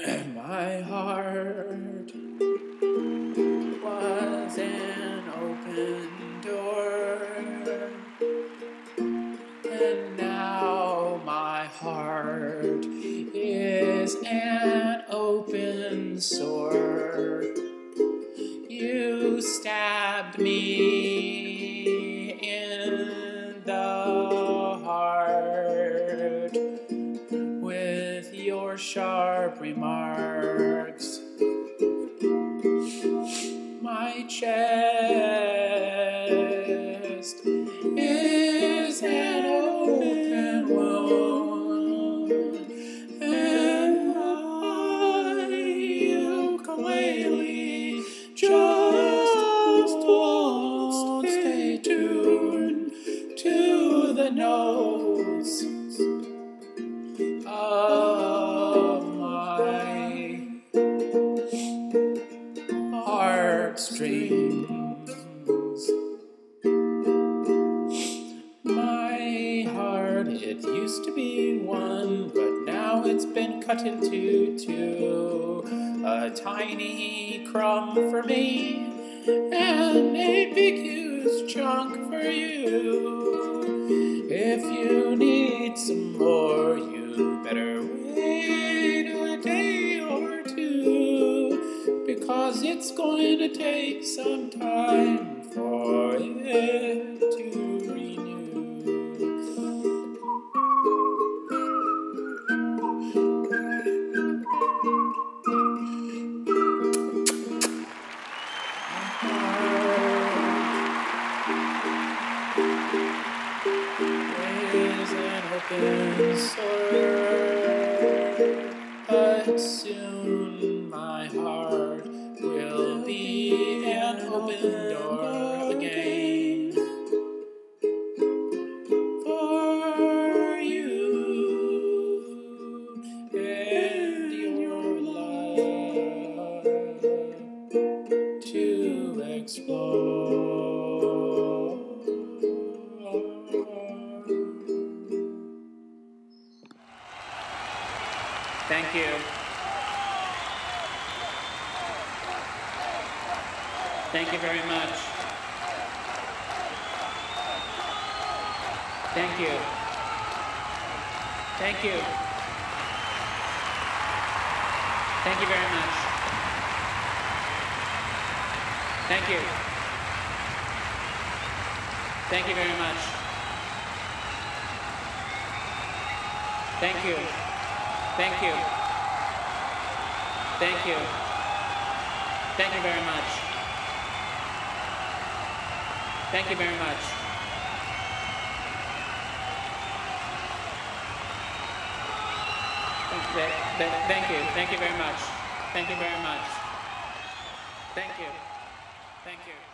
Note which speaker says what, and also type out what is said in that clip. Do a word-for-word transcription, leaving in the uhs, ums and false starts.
Speaker 1: My heart was an open door, and now my heart is an open sore. You stabbed me in the heart with your sharp remarks. My chest is an open wound, and my ukulele just won't stay tuned to the notes of my heartstrings. My heart, it used to be one, but now it's been cut into two. A tiny crumb for me, and a big huge chunk for you. If you need some more, you better wait a day or two, because it's going to take some time for it to renew. Is an open sore, but soon my heart will be an open door again for you and your love to explore. Thank you. Thank you very much. Thank you. Thank you. Thank you very much. Thank you. Thank you very much. Thank you. Thank you. Thank you. Thank you very much. Thank you very much. Thank, thank you. Thank you very much. Thank you very much. Thank you. Thank you.